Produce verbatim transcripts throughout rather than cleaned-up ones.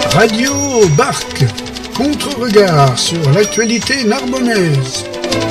Radio Barque, contre-regard sur l'actualité narbonnaise.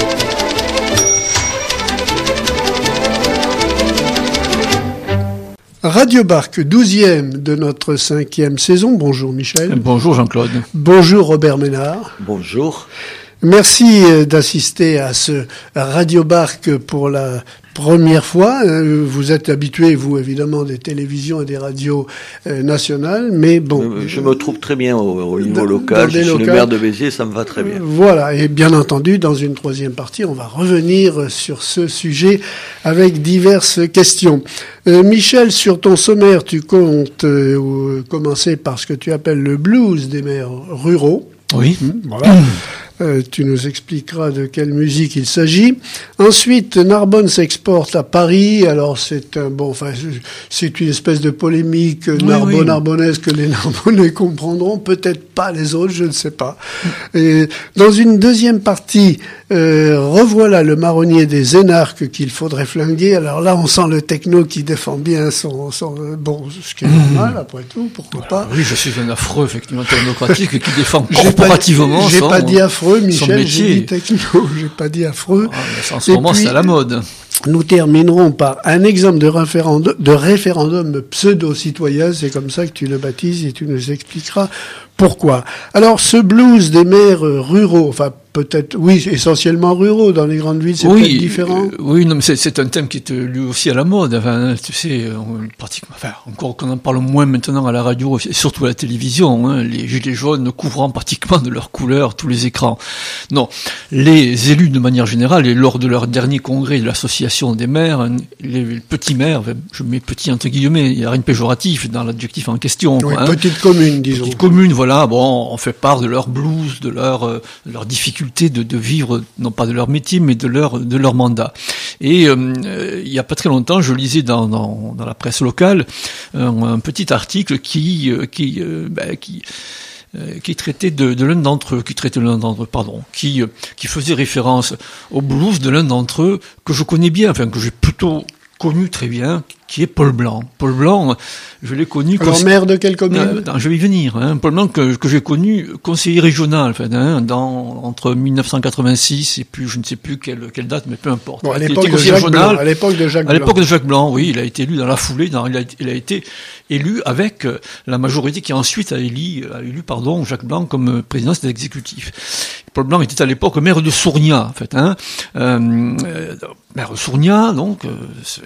Radio Barque, douzième de notre cinquième saison. Bonjour Michel. Bonjour Jean-Claude. Bonjour Robert Ménard. Bonjour. Merci d'assister à ce Radio Barque pour la première fois. Vous êtes habitué, vous, évidemment, des télévisions et des radios nationales, mais bon... Je me trouve très bien au, au niveau local. Je suis locales. Le maire de Béziers, ça me va très bien. Voilà, et bien entendu, dans une troisième partie, on va revenir sur ce sujet avec diverses questions. Euh, Michel, sur ton sommaire, tu comptes euh, commencer par ce que tu appelles le blues des maires ruraux. Oui. Mmh, voilà. Mmh. Euh, tu nous expliqueras de quelle musique il s'agit. Ensuite, Narbonne s'exporte à Paris. Alors, c'est un bon, enfin, c'est une espèce de polémique oui, narbonne-narbonnaise oui. que les Narbonnais comprendront, peut-être pas les autres, je ne sais pas. Et dans une deuxième partie, euh, revoilà le marronnier des énarques qu'il faudrait flinguer. Alors là, on sent le techno qui défend bien son, son bon, ce qui est normal mmh. après tout, pourquoi voilà, pas. Oui, je suis un affreux, effectivement, technocratique qui défend corporativement. J'ai pas, j'ai pas dit affreux, son Michel, j'ai dit techno, j'ai pas dit affreux. Ah, en ce moment, c'est à la mode. Nous terminerons par un exemple de référendum, de référendum pseudo-citoyen, c'est comme ça que tu le baptises et tu nous expliqueras pourquoi. Alors, ce blues des maires ruraux, enfin, peut-être, oui, essentiellement ruraux, dans les grandes villes, c'est oui, peut-être différent. Euh, oui, non, mais c'est, c'est un thème qui est lui aussi à la mode. Enfin, tu sais, on, pratiquement, enfin, encore qu'on en parle moins maintenant à la radio, et surtout à la télévision, hein, les gilets jaunes couvrant pratiquement de leur couleur tous les écrans. Non, les élus de manière générale, et lors de leur dernier congrès de l'association des maires, les petits maires, enfin, je mets petit entre guillemets, il n'y a rien de péjoratif dans l'adjectif en question. Oui, quoi, hein. Petite commune, disons. Petite commune, voilà, bon, on fait part de leur blues, de leur, euh, de leur difficulté de, de vivre, non pas de leur métier, mais de leur, de leur mandat. Et euh, il y a pas très longtemps, je lisais dans, dans, dans la presse locale un, un petit article qui, euh, qui, euh, bah, qui Euh, qui traitait de, de l'un d'entre eux, qui traitait de l'un d'entre eux, pardon, qui, euh, qui faisait référence au blues de l'un d'entre eux que je connais bien, enfin que j'ai plutôt connu très bien, qui est Paul Blanc. Paul Blanc, je l'ai connu... Alors, cons... maire de quelle commune ? euh, non, Je vais y venir. Hein. Paul Blanc, que, que j'ai connu conseiller régional, enfin, hein, dans, entre dix-neuf cent quatre-vingt-six et puis je ne sais plus quelle, quelle date, mais peu importe. Bon, à l'époque de Jacques régional, Blanc. À l'époque de Jacques Blanc. À l'époque de Jacques Blanc, oui, il a été élu dans la foulée, dans, il, a, il a été élu avec la majorité qui ensuite a élu, a élu pardon, Jacques Blanc comme président de l'exécutif. Paul Blanc était à l'époque maire de Sournia, en fait. Hein. Euh, euh, maire de Sournia, donc... Euh,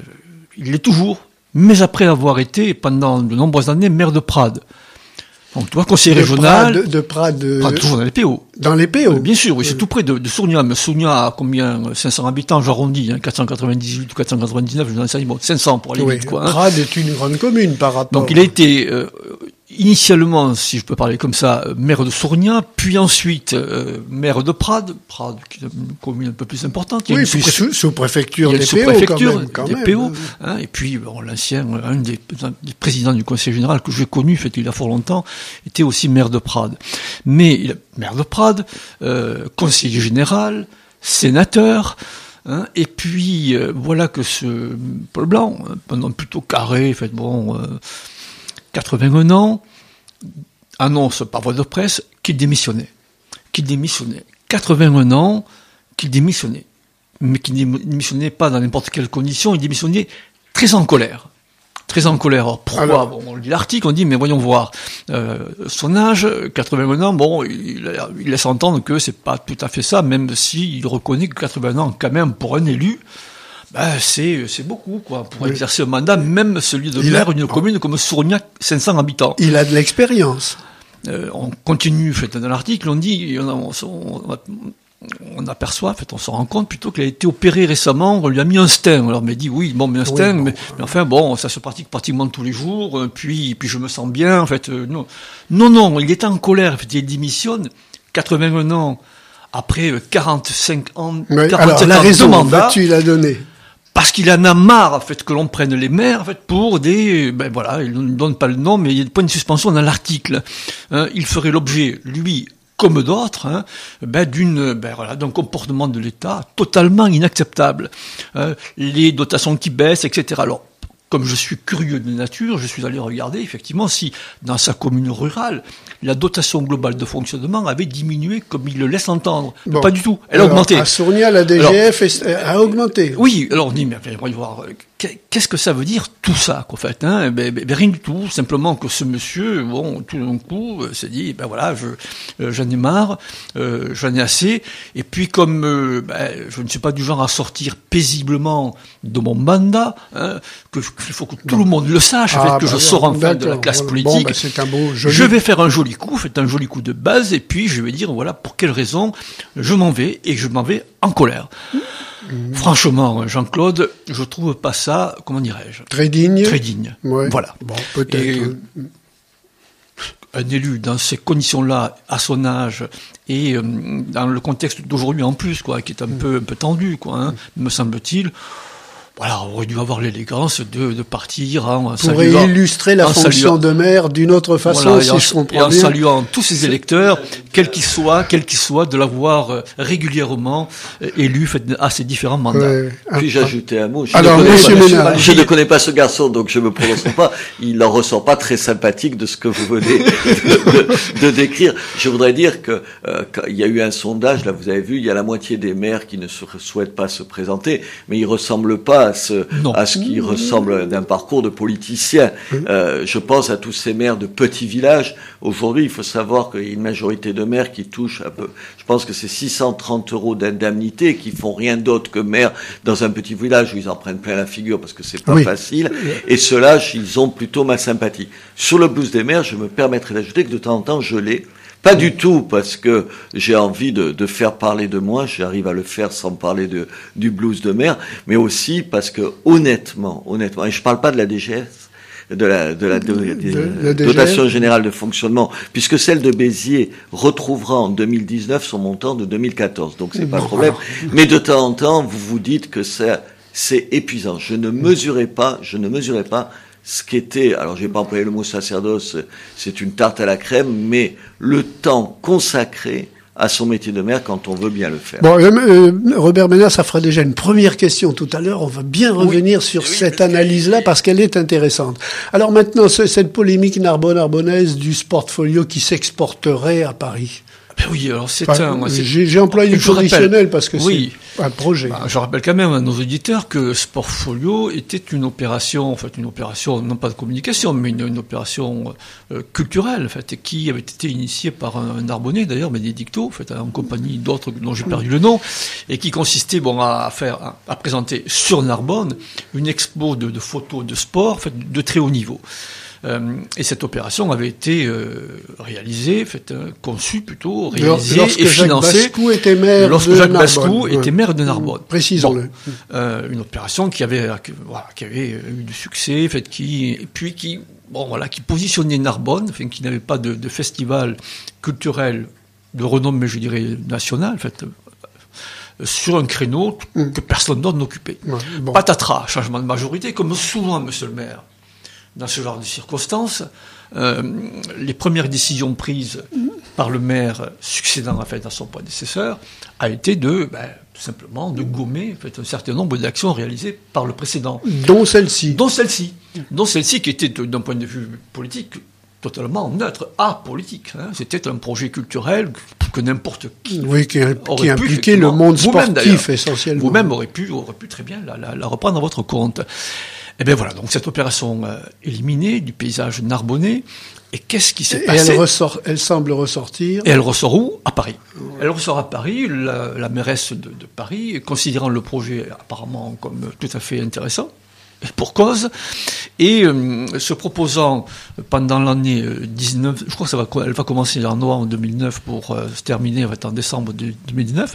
il l'est toujours, mais après avoir été, pendant de nombreuses années, maire de Prades. Donc, tu vois, conseiller de régional... Prades, de Prades... De... Prades, toujours dans les P O. Dans les P O. euh, Bien sûr, oui, c'est tout près de, de Sournia. Mais Sournia a combien cinq cents habitants, j'arrondis, hein, quatre cent quatre-vingt-dix-huit ou quatre cent quatre-vingt-dix-neuf, je n'en sais pas, cinq cents pour aller oui, vite, quoi. Hein. Prades est une grande commune par rapport... Donc, il a été... Euh, initialement, si je peux parler comme ça, maire de Sournia, puis ensuite euh, maire de Prades, Prades qui est une commune un peu plus importante. Il y a oui, sous, sous, sous préfecture des P O, préfecture quand même, quand des même. P O. Hein, et puis bon, l'ancien, un des, des présidents du Conseil général que j'ai connu, fait il y a fort longtemps, était aussi maire de Prades. Mais il, maire de Prades, euh, conseiller général, sénateur. Hein, et puis euh, voilà que ce Paul Blanc, pendant plutôt carré, fait bon. Euh, quatre-vingt-un ans, annonce par voie de presse qu'il démissionnait. Qu'il démissionnait. quatre-vingt-un ans, qu'il démissionnait. Mais qu'il démissionnait pas dans n'importe quelles conditions, il démissionnait très en colère. Très en colère. Alors, pourquoi ? Alors, bon, on lit l'article, on dit, mais voyons voir. Euh, son âge, quatre-vingt-un ans, bon, il, il laisse entendre que c'est pas tout à fait ça, même s'il reconnaît que quatre-vingts ans, quand même, pour un élu, ben, c'est, c'est beaucoup, quoi, pour oui. exercer un mandat, même celui de maire d'une commune comme Sournia, cinq cents habitants. Il a de l'expérience. Euh, on continue, fait, dans l'article, on dit, on, on, on, on aperçoit, fait, on se rend compte plutôt qu'il a été opéré récemment, on lui a mis un stent. Alors, on m'a dit, oui, bon, mais un stent, oui, bon. mais, mais enfin, bon, ça se pratique pratiquement tous les jours, puis, puis je me sens bien, en fait, euh, non. Non, non, il était en colère, en fait, il démissionne, quatre-vingt-un ans, après quarante-cinq ans, oui, quarante-sept alors, la ans raison, de mandat. tu l'as donné. Parce qu'il en a marre, en fait, que l'on prenne les maires, en fait, pour des, ben voilà, il ne donne pas le nom, mais il y a des points de suspension dans l'article. Hein, il ferait l'objet, lui, comme d'autres, hein, ben d'une, ben voilà, d'un comportement de l'État totalement inacceptable. Hein, les dotations qui baissent, et cetera. Alors, comme je suis curieux de nature, je suis allé regarder effectivement si dans sa commune rurale, la dotation globale de fonctionnement avait diminué comme il le laisse entendre. Bon. Pas du tout, elle a augmenté. À Sournia, la D G F alors, a augmenté. Oui, alors on dit, mais on va voir, qu'est-ce que ça veut dire tout ça, qu'en fait, hein, ben, ben, rien du tout, simplement que ce monsieur, bon, tout d'un coup, s'est dit, ben voilà, je, euh, j'en ai marre, euh, j'en ai assez, et puis comme euh, ben, je ne suis pas du genre à sortir paisiblement de mon mandat, hein, que il faut que tout bon. le monde le sache, ah, en fait, que bah, je sors enfin de la classe politique, bon, bah, c'est un beau, joli... je vais faire un joli coup, faites un joli coup de base, et puis je vais dire, voilà, pour quelle raison je m'en vais, et je m'en vais en colère. Mmh. Franchement, Jean-Claude, je trouve pas ça, comment dirais-je, très digne. Très digne. Ouais. Voilà. Bon, peut-être. Et un élu dans ces conditions-là, à son âge, et euh, dans le contexte d'aujourd'hui en plus, quoi, qui est un mmh. peu un peu tendu, quoi, hein, me semble-t-il. Voilà, on aurait dû avoir l'élégance de, de partir en pourrait saluant, illustrer la fonction saluant, de maire d'une autre façon, voilà, si en, je comprends et en bien. saluant tous ses électeurs, quels qu'ils soient, quels qu'ils soient, de l'avoir régulièrement élu à ces différents mandats. Ouais. Puis-je ajouter un mot? Je, Alors, ne, connais pas, Ménard. je ne connais pas ce garçon, donc je me prononcerai pas. Il n'en ressort pas très sympathique de ce que vous venez de, de, de décrire. Je voudrais dire que euh, il y a eu un sondage, là vous avez vu, il y a la moitié des maires qui ne se, souhaitent pas se présenter, mais ils ressemblent pas à ce, à ce qui ressemble d'un parcours de politicien. Euh, je pense à tous ces maires de petits villages. Aujourd'hui, il faut savoir qu'il y a une majorité de maires qui touchent un peu, je pense que c'est six cent trente euros d'indemnité, qui font rien d'autre que maire dans un petit village où ils en prennent plein la figure parce que c'est pas oui. facile. Et ceux-là, ils ont plutôt ma sympathie. Sur le blues des maires, je me permettrai d'ajouter que de temps en temps, je l'ai. Pas du tout parce que j'ai envie de, de faire parler de moi, j'arrive à le faire sans parler de, du blues de maire, mais aussi parce que honnêtement, honnêtement, et je parle pas de la D G S, de la, de la, de, de, de, de dotation générale de fonctionnement, puisque celle de Béziers retrouvera en deux mille dix-neuf son montant de deux mille quatorze, donc c'est pas un problème. Mais de temps en temps, vous vous dites que c'est, c'est épuisant. Je ne mesurais pas, je ne mesurais pas ce qui était, alors je vais pas employer le mot sacerdoce, c'est une tarte à la crème, mais le temps consacré à son métier de maire quand on veut bien le faire. Bon, euh, Robert Ménard, ça fera déjà une première question tout à l'heure. On va bien revenir oui, sur oui, cette analyse-là parce qu'elle est intéressante. Alors maintenant, cette polémique Narbonne-Arbonnaise du Sportfolio qui s'exporterait à Paris. Ben oui, alors c'est enfin, un... C'est, j'ai, j'ai employé du conditionnel parce que oui, c'est un projet. Bah, je rappelle quand même à nos auditeurs que Sportfolio était une opération, en fait une opération, non pas de communication, mais une, une opération euh, culturelle, en fait, qui avait été initiée par un, un Narbonnais, d'ailleurs, Benedicto, en fait, en compagnie d'autres dont j'ai perdu le nom, et qui consistait bon, à, faire, à, à présenter sur Narbonne une expo de, de photos de sport, en fait, de très haut niveau. Euh, et cette opération avait été euh, réalisée, fait, euh, conçue plutôt, réalisée lorsque et financée. Jacques Bascou était maire lorsque de Jacques Narbonne. Bascou était maire de Narbonne. Précisons-le. Bon, euh, une opération qui avait, qui, voilà, qui avait eu du succès, fait, qui, et puis qui, bon, voilà, qui positionnait Narbonne, enfin, qui n'avait pas de, de festival culturel de renom, mais je dirais national, fait, euh, sur un créneau mmh. que personne d'autre n'occupait. Ouais, bon. Patatras, changement de majorité, comme souvent, monsieur le maire. Dans ce genre de circonstances, euh, les premières décisions prises mmh. par le maire succédant en fait à son prédécesseur a été de ben, tout simplement de gommer en fait, un certain nombre d'actions réalisées par le précédent. Dont celle-ci. Dont celle-ci. Mmh. Dont celle-ci qui était d'un point de vue politique totalement neutre, apolitique. Hein. C'était un projet culturel que n'importe qui oui, qui, qui impliquait le monde sportif essentiellement. Vous-même aurez pu, aurez pu très bien la, la, la reprendre à votre compte. Et bien voilà, donc cette opération euh, éliminée du paysage narbonnais. Et qu'est-ce qui s'est et passé ? elle, ressort, elle semble ressortir. Et elle ressort où ? À Paris. Elle ressort à Paris. La, la mairesse de, de Paris, considérant le projet apparemment comme tout à fait intéressant, et pour cause, et euh, se proposant pendant l'année dix-neuf, je crois que ça va, elle va commencer en novembre deux mille neuf pour euh, se terminer en, fait, en décembre deux mille dix-neuf.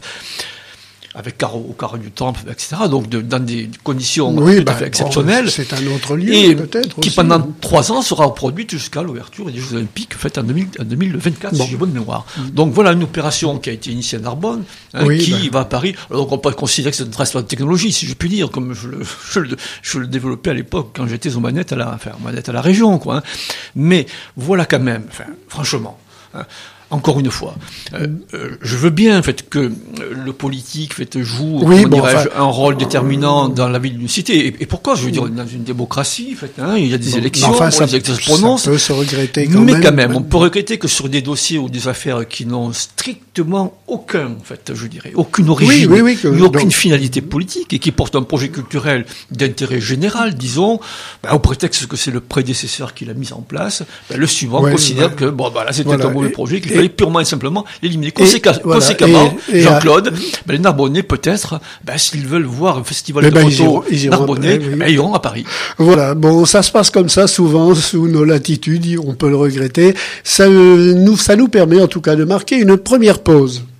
Avec carreau, au carreau du temple, et cetera. Donc, de, dans des conditions oui, tout bah, à fait exceptionnelles. Bon, c'est un autre lieu, et peut-être. Qui, aussi. pendant trois ans, sera reproduite jusqu'à l'ouverture des Jeux Olympiques, faite en, deux mille, en deux mille vingt-quatre, bon. si j'ai bonne mémoire. Mmh. Donc, voilà une opération qui a été initiée à Narbonne, hein, oui, qui bah. va à Paris. Alors, donc, on peut considérer que c'est une transfert de technologie, si je puis dire, comme je le, je le, je le développais à l'époque quand j'étais aux manettes à la, enfin, aux manettes à la région, quoi. Hein. Mais, voilà quand même, enfin, franchement, hein, encore une fois, euh, euh, je veux bien en fait que le politique en fait, joue oui, bon, dirais-je, enfin, un rôle déterminant dans la vie d'une cité. Et, et pourquoi? Je veux dire, dans une démocratie, en fait, hein, il y a des bon, élections, enfin, ça, les électeurs se prononcent. Ça peut se regretter quand mais même. quand même, on peut regretter que sur des dossiers ou des affaires qui n'ont strictement aucun, en fait, je dirais, aucune origine, oui, oui, oui, que, ni aucune donc, finalité politique et qui portent un projet culturel d'intérêt général, disons, ben, au prétexte que c'est le prédécesseur qui l'a mis en place, ben, le suivant ouais, considère ouais. que bon, ben, là, c'était Voilà. un mauvais Et, projet, qu'il et, fallait purement et simplement l'éliminer. Conséquent, voilà. Conséquemment, et, et, Jean-Claude, ben, les Narbonnais, peut-être, ben, s'ils veulent voir un festival eh de ben, photos ils iront, ils iront Narbonnais, après, oui. ben, ils iront à Paris. Voilà, bon, ça se passe comme ça souvent sous nos latitudes, on peut le regretter. Ça, euh, nous, ça nous permet en tout cas de marquer une première pause.